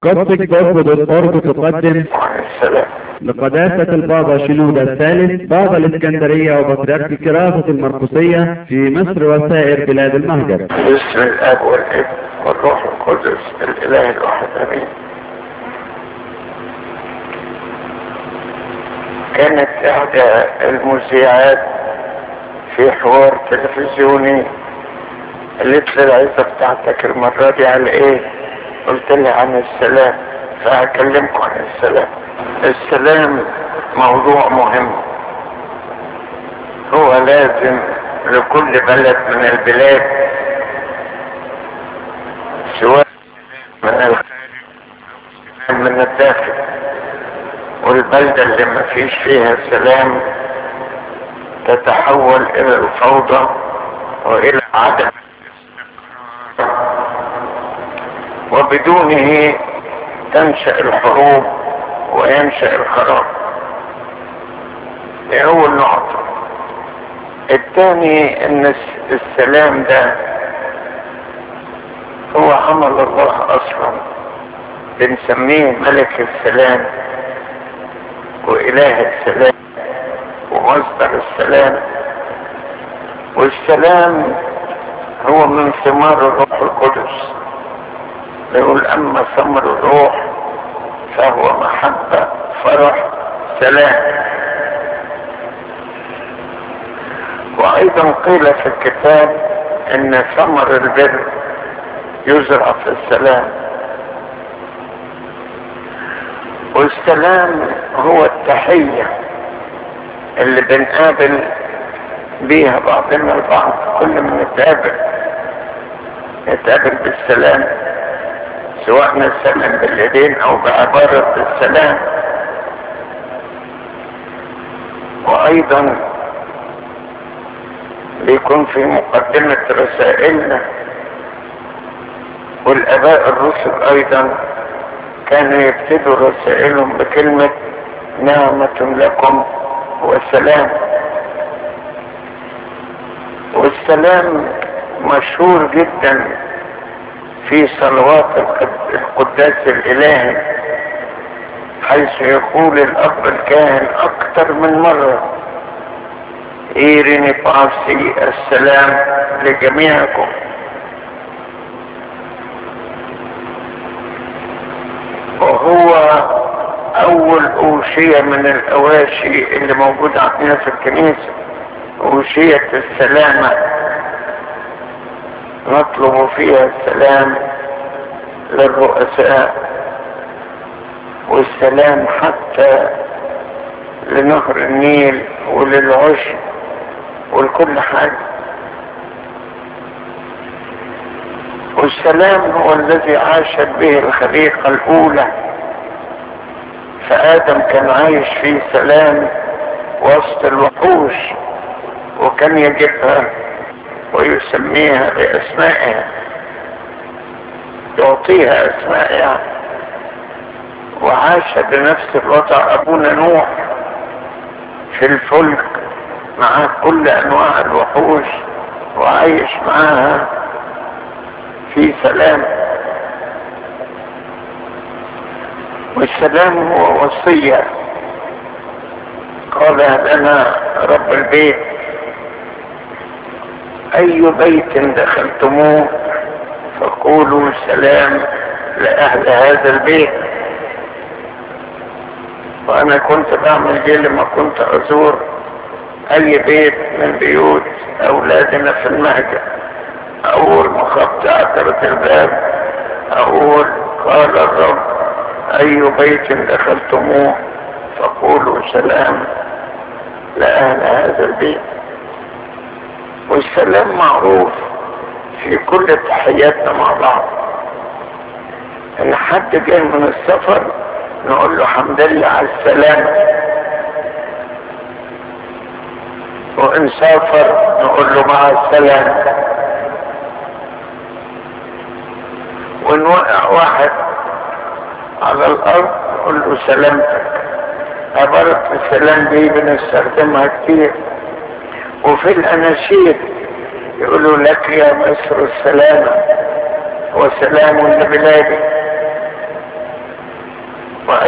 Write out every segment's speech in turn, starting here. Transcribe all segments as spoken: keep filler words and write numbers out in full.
قصة جذب دوت أورج تقدم السلام. لقداسة البابا شنودة الثالث بابا الإسكندرية وبطريرك كراسة المرقسية في مصر وسائر بلاد المهجر. باسم الاب والابن والروح القدس الاله الواحد امين. كانت احدى المذيعات في حوار تلفزيوني قالت لي العزة بتاعتك المرة دي على ايه؟ قلت لها عن السلام، فهكلمكم عن السلام. السلام موضوع مهم، هو لازم لكل بلد من البلاد سواء من الخارج او من الداخل، والبلدة اللي ما فيش فيها سلام تتحول الى الفوضى والى عدم الاستقرار، وبدونه تنشأ الحروب وينشأ الخراب. دي اول نقطة. الثاني ان السلام ده هو عمل الله اصلا، بنسميه ملك السلام واله السلام ومصدر السلام. والسلام هو من ثمار الروح القدس. يقول اما ثمر الروح فهو محبة فرح سلام. وايضا قيل في الكتاب ان ثمر البر يزرع في السلام. والسلام هو التحية اللي بنقابل بيها بعضنا البعض. كل ما نتقابل نتقابل بالسلام، سواء نسلم باليدين او بعبارة السلام. وايضا بيكون في مقدمة رسائلنا، والاباء الرسل ايضا كانوا يبتدوا رسائلهم بكلمة نعمة لكم والسلام. والسلام مشهور جدا في صلوات القداس الالهي، حيث يقول الاب الكاهن اكثر من مرة ايرني باسي السلام لجميعكم. وهو اول اوشية من الاواشي اللي موجودة عندنا في الكنيسة، اوشية السلامة، نطلب فيها السلام للرؤساء والسلام حتى لنهر النيل وللعشب ولكل حاجة. والسلام هو الذي عاشت به الخليقة الأولى، فآدم كان عايش في سلام وسط الوحوش، وكان يجيبها ويسميها بأسمائها، يعطيها أسمائها. وعاش بنفس الوضع أبونا نوح في الفلك مع كل أنواع الوحوش، وعايش معها في سلام. والسلام هو وصية قال لنا رب البيت أي بيت دخلتموه فقولوا سلام لأهل هذا البيت. وأنا كنت بعمل دي لما كنت أزور أي بيت من بيوت أولادنا في المهجر، أقول مخبط عثرة الباب، أقول قال الرب أي بيت دخلتموه فقولوا سلام لأهل هذا البيت. والسلام معروف في كل تحياتنا مع بعض. إن حد جاي من السفر نقول له حمد لله على السلامة، وإن سافر نقول له مع السلامة. وإن وقع واحد على الأرض نقول له سلامتك. عبارة السلام دي بنستخدمها كتير. وفي الأناشيد يقولوا لك يا مصر السلامة وسلام لبلادي.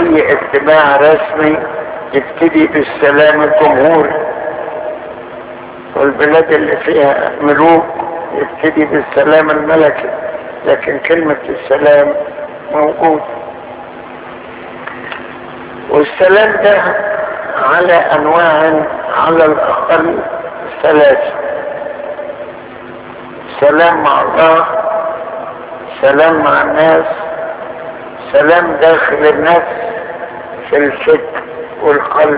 اي اجتماع رسمي يبتدي بالسلام الجمهوري، والبلاد اللي فيها ملوك يبتدي بالسلام الملكي، لكن كلمة السلام موجود. والسلام ده على انواع على الاقل ثلاثة: سلام مع الله، سلام مع الناس، سلام داخل النفس في الفكر والقلب.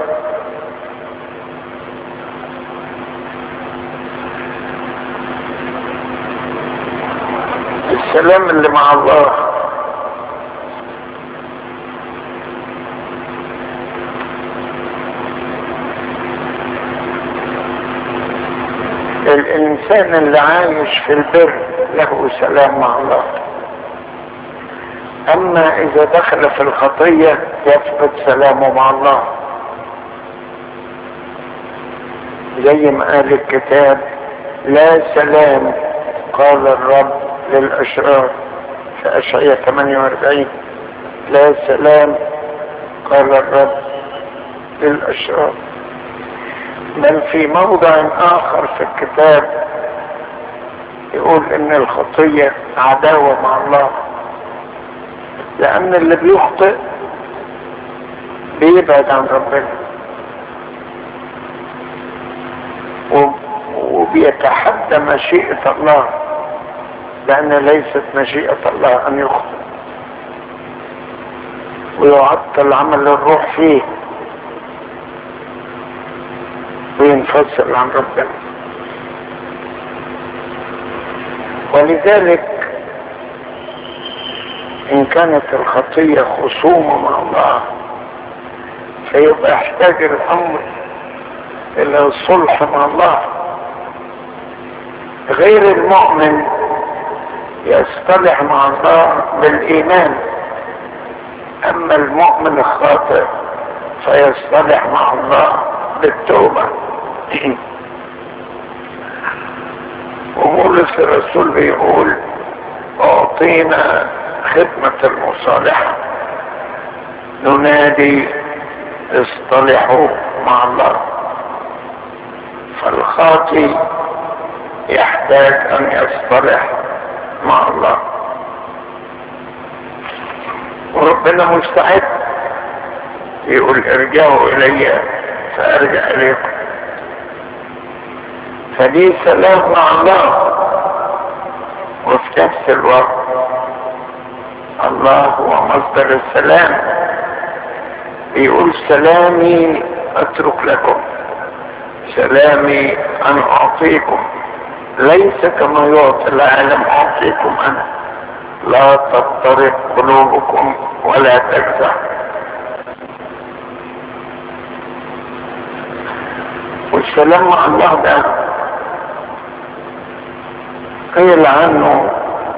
السلام اللي مع الله الانسان اللي عايش في البر له سلام مع الله، اما اذا دخل في الخطية يفقد سلامه مع الله، زي ما قال الكتاب: لا سلام قال الرب للاشرار في اشعياء ثمانية واربعين. لا سلام قال الرب للاشرار. بل في موضع اخر في الكتاب يقول ان الخطية عداوة مع الله، لان اللي بيخطئ بيبعد عن ربنا وبيتحدى مشيئة الله، لان ليست مشيئة الله ان يخطئ، ويعطل عمل الروح فيه وينفصل عن ربنا. ولذلك ان كانت الخطية خصومة مع الله فيبقى يحتاج الامر الى الصلح مع الله. غير المؤمن يصطلح مع الله بالايمان، اما المؤمن الخاطئ فيصطلح مع الله بالتوبة. وبولس الرسول بيقول: اعطينا خدمة المصالحة، ننادي اصطلحوا مع الله. فالخاطئ يحتاج ان يصطلح مع الله، وربنا مستعد يقول: ارجعوا الي فارجع اليكم. فدي سلام مع الله، وفي نفس الوقت الله هو مصدر السلام. يقول: سلامي اترك لكم، سلامي انا اعطيكم، ليس كما يعطي العالم اعطيكم انا، لا تضطرب قلوبكم ولا تجزع. والسلام مع الله ده قيل عنه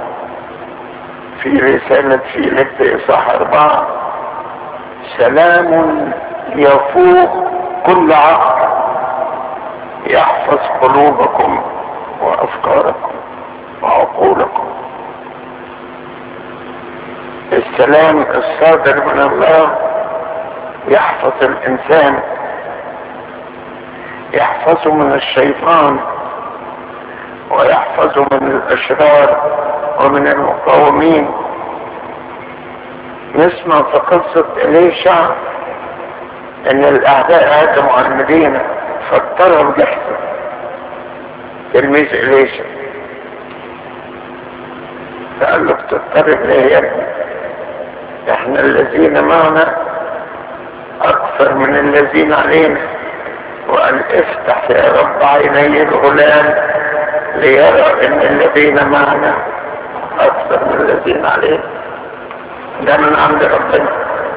في رسالة فيليب إصحاح أربعة: سلام يفوق كل عقل يحفظ قلوبكم وأفكاركم وعقولكم. السلام الصادر من الله يحفظ الإنسان، يحفظه من الشيطان ويحفظه من الأشرار ومن المقاومين. نسمع في قصة إليشع ان الاعداء هاجموا على المدينة فاضطروا جحده تلميذ إليشع، فقال له: بتضطرب ليه يا ابني؟ احنا الذين معنا اكثر من الذين علينا. وقال: افتح يا رب عيني الغلام ليرى ان الذين معنا اكثر من الذين علينا. ده من عند ربنا.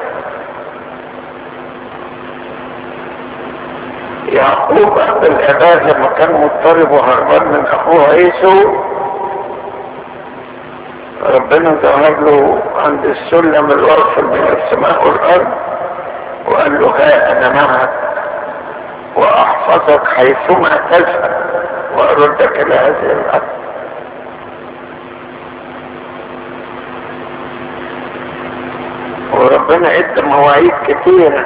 يعقوب عند الاباء لما كان مضطرب وهربان من اخوه عيسو، ربنا ظهر له عند السلم الواصل بين السماء والارض وقال له: ها انا معك واحفظك حيثما تذهب واردك الى هذه الارض. وربنا ادى مواعيد كتيرة،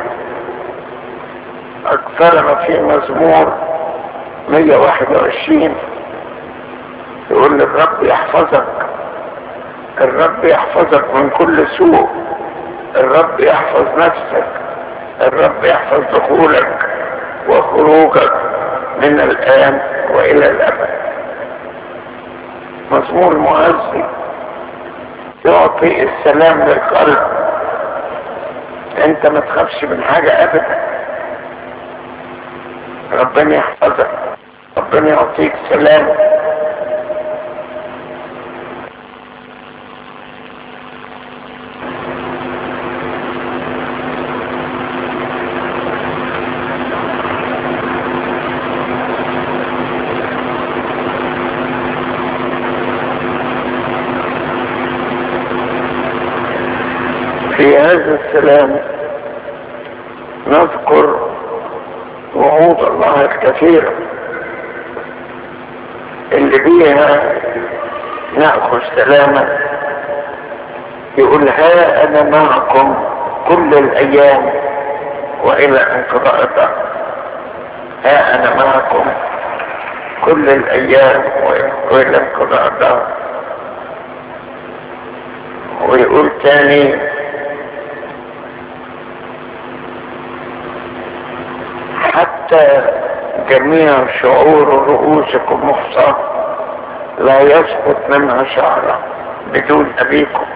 اكثرها في مزمور مية وواحد وعشرين يقول الرب يحفظك، الرب يحفظك من كل سوء، الرب يحفظ نفسك، الرب يحفظ دخولك وخروجك من الآن وإلى الأبد. مزمور معزي يعطي السلام للقلب، انت ما تخافش من حاجة ابدا، ربنا يحفظك، ربنا يعطيك سلام. في هذا السلام نذكر وعود الله الكثيرة اللي بيها نأخذ سلاما. يقول ها أنا معكم كل الأيام وإلى انقضاء الدهر. ها أنا معكم كل الأيام وإلى انقضاء الدهر. ويقول تاني حتى جميع شعور رؤوسكم محصى لا يسقط منها شعرة بدون أبيكم.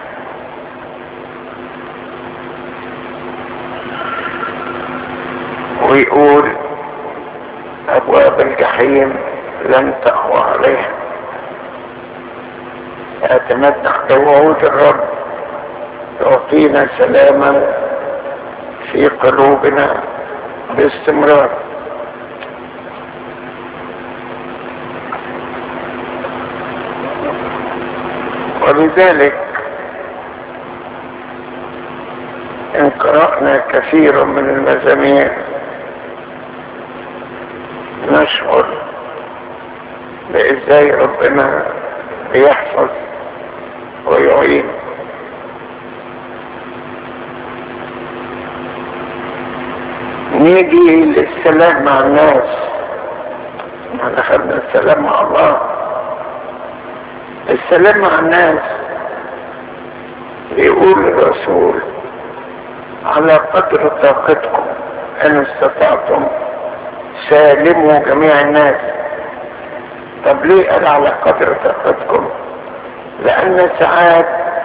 ويقول أبواب الجحيم لن تقوى عليها. أتمتع بوعود الرب يعطينا سلاما في قلوبنا باستمرار. ولذلك إن قرأنا كثيرا من المزامير نشعر بإزاي ربنا بيحفظ ويعين. نيجي للسلام مع الناس. احنا خدنا السلام مع الله. السلام مع الناس يقول الرسول على قدر طاقتكم ان استطعتم سالموا جميع الناس. طب ليه قال على قدر طاقتكم؟ لان ساعات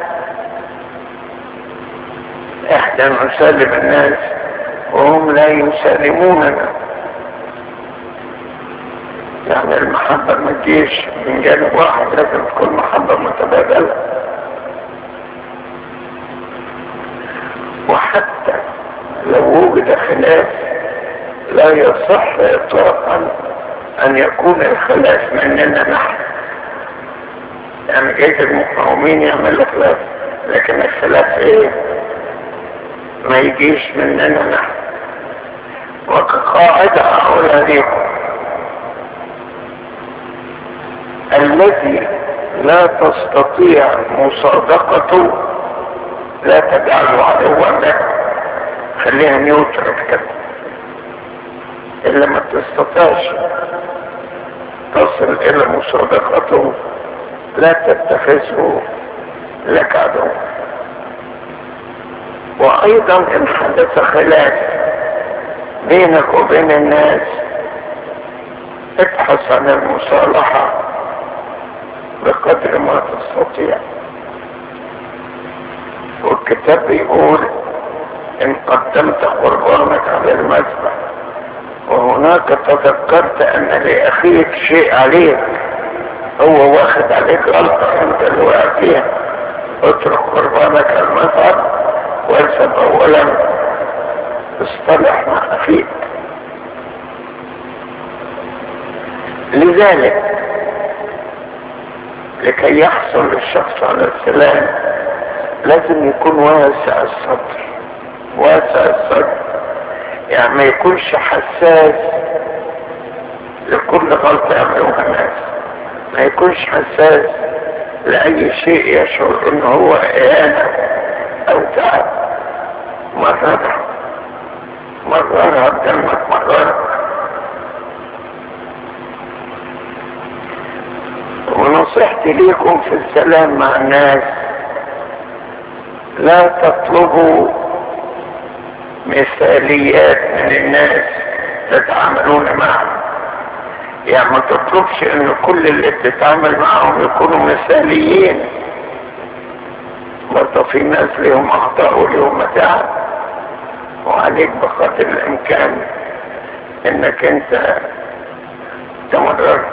احنا نسالم الناس وهم لا يسالموننا. يعني المحبة ما تجيش من جانب واحد، لازم تكون محبة متبادلة. وحتى لو وجد خلاف لا يصح اطلاقا ان يكون الخلاف مننا نحن. يعني جيد المقاومين يعمل خلاف، لكن الخلاف ايه؟ ما يجيش مننا نحن. وكقاعدة اقولها ليكم، الذي لا تستطيع مصادقته لا تجعله عدوا لك. خليها نيوترال كده. اللي ما تستطيعش تصل الى مصادقته لا تتخذه لك عدو. وايضا ان حدث خلاف بينك وبين الناس ابحث عن المصالحة بقدر ما تستطيع. والكتاب بيقول ان قدمت قربانك على المذبح وهناك تذكرت ان لاخيك شيء عليك، هو واخد عليك غلطة انت اللي وقع فيها، اترك قربانك على المذبح واذهب اولا اصطلح مع اخيك. لذلك لكي يحصل الشخص على السلام لازم يكون واسع الصدر. واسع الصدر يعني ما يكونش حساس لكل غلطة يعملوها الناس، ما يكونش حساس لأي شيء يشعر إنه هو إهانة أو تعب. مرة مررها بكلمة مرات. ونصيحتي ليكم في السلام مع الناس، لا تطلبوا مثاليات من الناس تتعاملون معهم. يعني ما تطلبش ان كل اللي بتتعامل معهم يكونوا مثاليين، برضه في ناس لهم اخطاء ولهم متاعب، وعليك بقدر الامكان انك انت تمرر.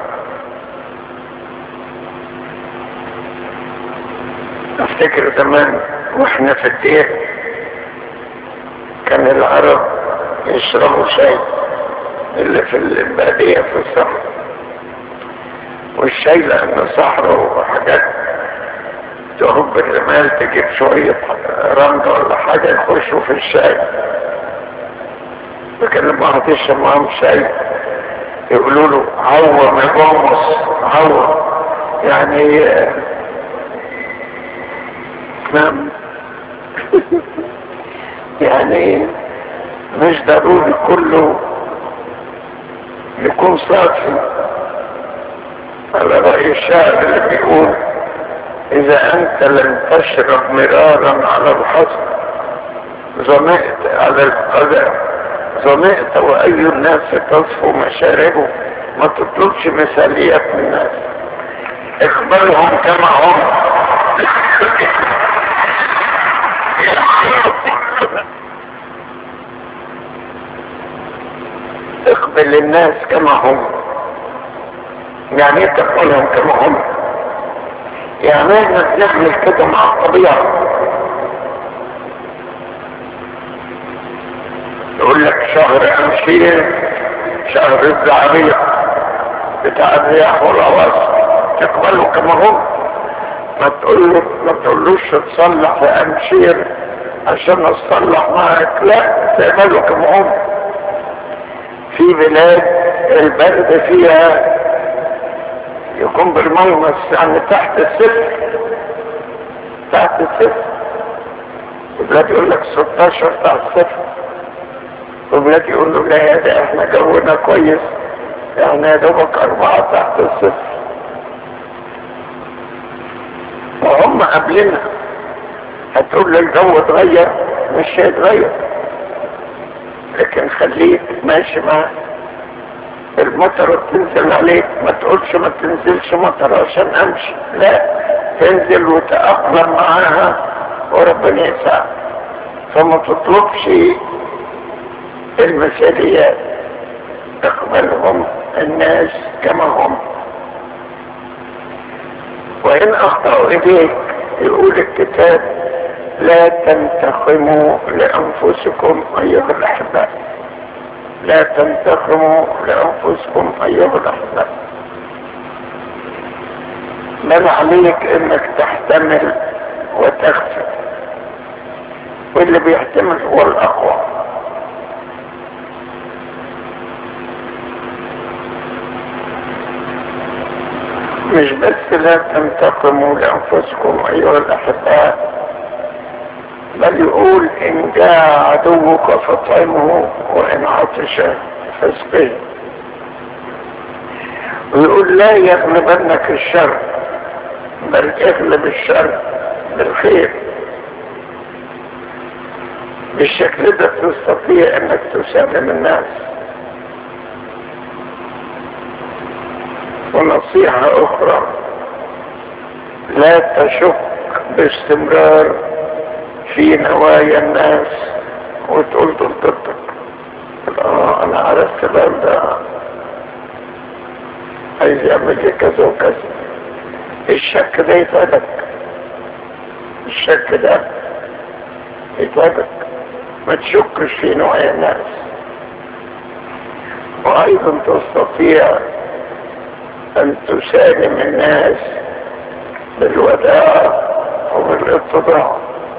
افتكر زمان واحنا في الدير كان العرب يشربوا شاي اللي في البادية في الصحراء، والشاي لانه صحراء وحاجات تهب الرمال تجيب شوية رمل ولا حاجة يخشوا في الشاي. لكن لما هتشرب معهم شاي يقولوا له عوم يا بومس عوم، يعني نعم يعني مش ضروري كله يكون صافي. على رأي الشاعر اللي بيقول إذا أنت لم تشرب مرارا على الحصن ظمئت على القدر ظمئت وأي الناس تصفو مشاربه. ما تطلبش مثاليات من الناس، اقبلهم كما هم. اقبل الناس كما هم. يعني ايه تقبلهم كما هم؟ يعني احنا بنعمل كده مع الطبيعة. يقول لك شهر امشير شهر الزعرية بتاع الرياح والعواصف، تقبله كما هم. ما تقول له ما تقولوش تصلح في امشير عشان اصلح معك، لا، تقبله كما هم. في بلاد البرد فيها يكون بالملمس، يعني تحت الصفر تحت الصفر. وبلاد يقول لك ستاشر تحت الصفر، وبلاد يقول له لا يا ده احنا جونا كويس، احنا يا دوبك اربعة تحت الصفر. وهم قبلنا. هتقول لي الجو اتغير، مش هيتغير، لكن خليك ماشي معاه. المطر تنزل عليك، ما تقولش ما تنزلش مطر عشان امشي، لا، تنزل وتأقلم معاها وربنا يساعد. فما تطلبش المثاليات، تقبلهم الناس كما هم. وإن أخطأوا إليك يقول الكتاب لا تنتقموا لأنفسكم أيها الأحباء، لا تنتقموا لأنفسكم أيها الأحباء، بل عليك إنك تحتمل وتغفر، واللي بيحتمل هو الأقوى. مش بس لا تنتقموا لأنفسكم أيها الأحباء، بل يقول إن جاء عدوك فاطعمه وإن عطش فاسقه. ويقول لا يغلبنك الشر بل اغلب الشر بالخير. بالشكل ده تستطيع انك تسالم الناس. ونصيحة اخرى، لا تشك باستمرار في نوايا الناس وتقول دول ضدك. اه انا عرفت الكلام ده عايز يعمل لي كذا وكذا. الشك ده يتعبك، الشك ده يتعبك. ما تشكش في نوايا الناس. وايضا تستطيع ان تسالم الناس بالوداع وبالاتضاع.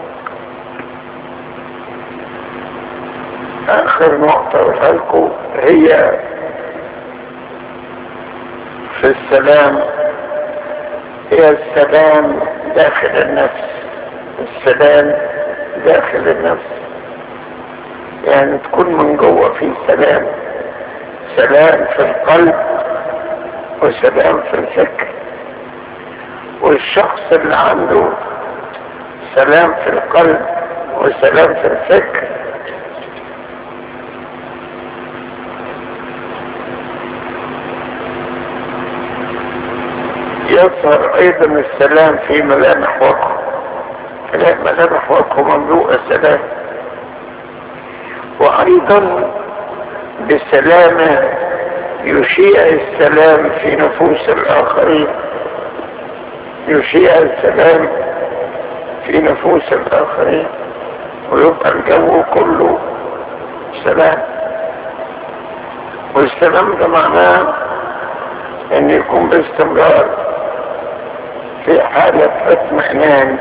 اخر نقطة اقولها لكم هي في السلام، هي السلام داخل النفس. السلام داخل النفس. يعني تكون من جوه في سلام، سلام في القلب وسلام في الفكر. والشخص اللي عنده سلام في القلب وسلام في الفكر يظهر ايضا السلام في ملامح وجهه، تلاقي ملامح وجهه مملوءة سلام. وايضا بسلامه يشيع السلام في نفوس الاخرين، يشيع السلام في نفوس الاخرين، ويبقى الجو كله سلام. والسلام ده معناه ان يكون باستمرار في حالة اطمئنان.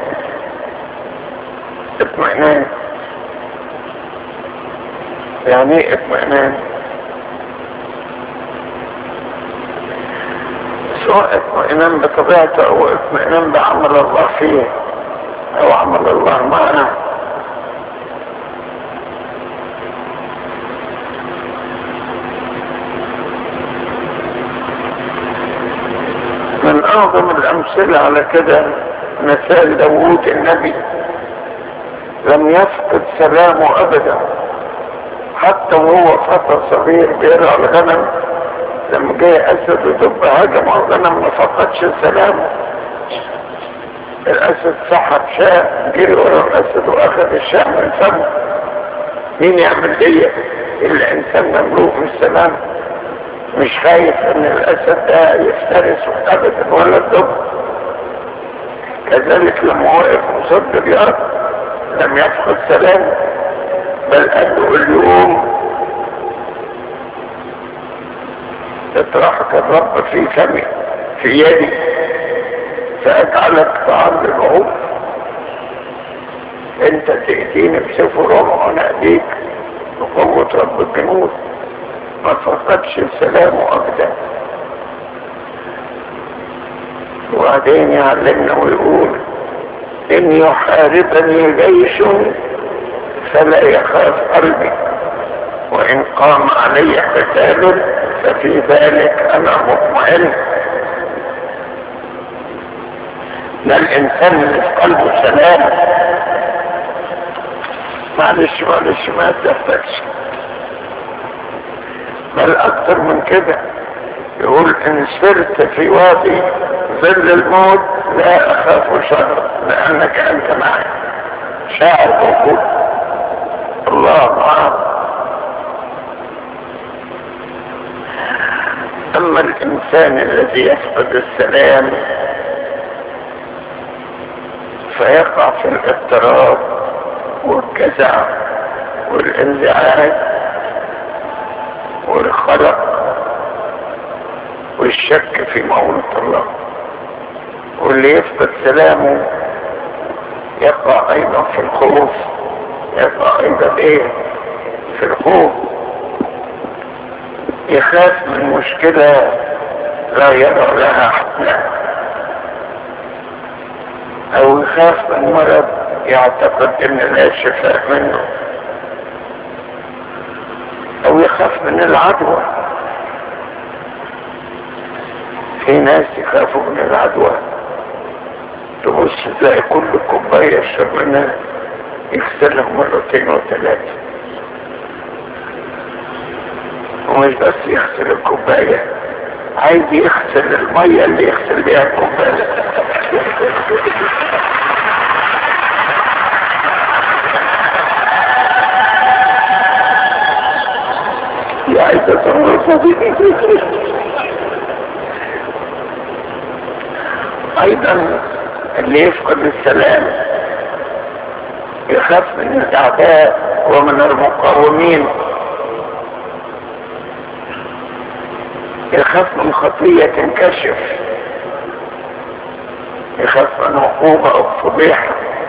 اطمئنان يعني ايه اطمئنان؟ سواء اطمئنان بطبيعته او اطمئنان بعمل الله فيه او عمل الله معنا. من اعظم الامثلة على كده مثال داوود النبي، لم يفقد سلامه ابدا حتى وهو فتى صغير بيرعى الغنم. لما جاء اسد ودب هجم على الغنم ما فقدش سلامه. الاسد سحب شاة، جري ورا الاسد واخذ الشاة من فمه. مين يعمل دي الا انسان مملوء من السلام، مش خايف ان الاسد ده يفترسه ابدا ولا الدب. كذلك لما وقف قصاد الرياض لم يفقد سلامه، بل قال له اليوم اطرحك الرب في فمي في يدي فاجعلك طعام للعوف. انت تأتيني بسيف رمح وانا ايديك بقوة رب الجنود. ما فقدش سلامه ابدا. وبعدين يعلمنا ويقول ان يحاربني جيش فلا يخاف قلبي، وان قام علي قتال ففي ذلك انا مطمئن. ده الانسان اللي في قلبه سلام معلش معلش ما تحتاجش. بل اكتر من كده يقول ان سرت في وادي ظل الموت لا اخاف شر لانك انت معي. شاعر موجود، الله معه. اما الانسان الذي يفقد السلام فيقع في الاضطراب والجزع والانزعاج والقلق والشك في معونة الله. واللي يفقد سلامه يقع ايضا في الخوف، يقع ايضا ايه في الخوف. يخاف من مشكلة لا يرى لها حل، او يخاف من مرض يعتقد ان لا شفاء منه، او يخاف من العدوى. في ناس يخافوا من العدوى، تبص تلاقي كل كوباية يشرب منها يغسلها مرتين وثلاثة، ومش بس يغسل الكوباية، عايز يغسل المية اللي يغسل بيها الكوباية. يا عايزة تنظر ايضا اللي يفقد السلام يخاف من الاعداء ومن المقاومين، يخاف من خطية تنكشف، يخاف من عقوبة او فضيحة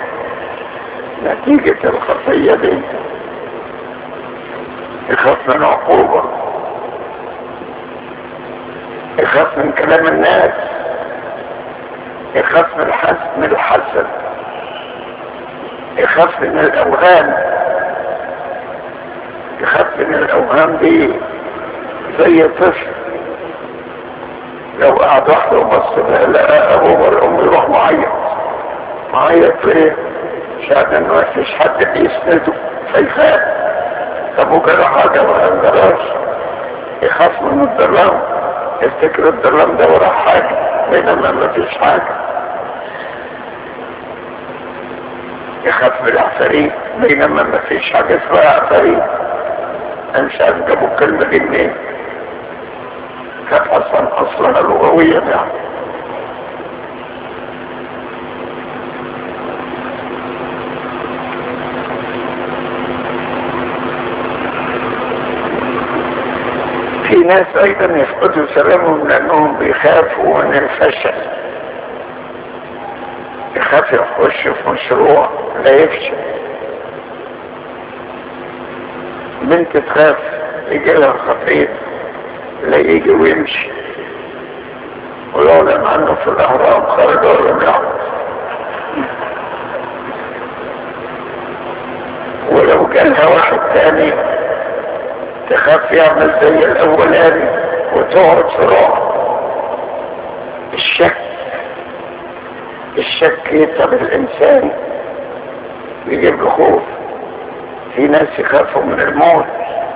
نتيجة الخطية دي، يخاف من عقوبة، يخاف من كلام الناس، يخاف من الحسد من الحسد، يخاف من الاوهام، السلام دي زي طفل لو قعد وحده وبص لقى ابوه والام يروح معيط معيط ليه؟ عشان انه مفيش حد بيسنده فيخاف. طب وجرى حاجه ما يقدرش، يخاف من الظلام، يفتكر الظلام ده وراه حاجه بينما مفيش حاجه. يخاف من العفاريت بينما مفيش حاجه اسمها عفاريت. انا مش عارف جابوا الكلمه دي منين، كانت اصلا اصلها لغويا يعني. في ناس ايضا يفقدوا سلامهم لانهم بيخافوا من الفشل، يخاف يخش في مشروع لا يفشل. بنت تخاف يجي لها خطيب لا يجي ويمشي ويعلم عنه في الاهرام خرج ولم يعود. ولو جالها واحد تاني تخاف يعمل زي الاولاني وتقعد في رعب. الشك الشك يتعب الانسان يجيب له خوف. في ناس يخافوا من الموت.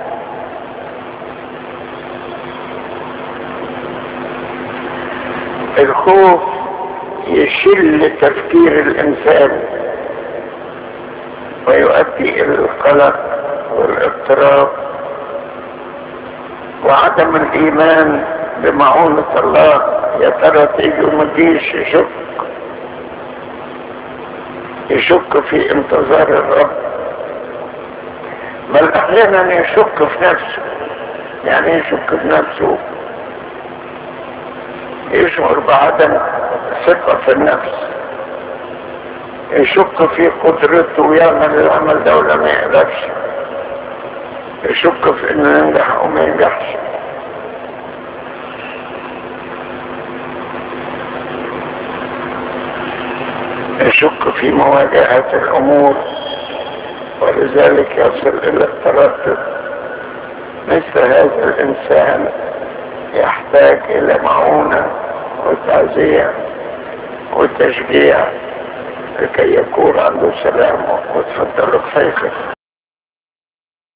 الخوف يشل تفكير الانسان ويؤدي الى القلق والاضطراب وعدم الايمان بمعونة الله. يا ترى تيجي وما تجيش، يشك يشك في انتظار الرب، بل احيانا يشك في نفسه. يعني يشك في نفسه، يشعر بعدم ثقة في النفس، يشك في قدرته ويعمل العمل ده ولا ما يقدرش، يشك في انه ينجح او ما ينجحش. يشك في مواجهة الامور ولذلك يصل الى التردد. مثل هذا الانسان يحتاج الى معونة وتعزية وتشجيع لكي يكون عنده سلام. وتفضلوا خير.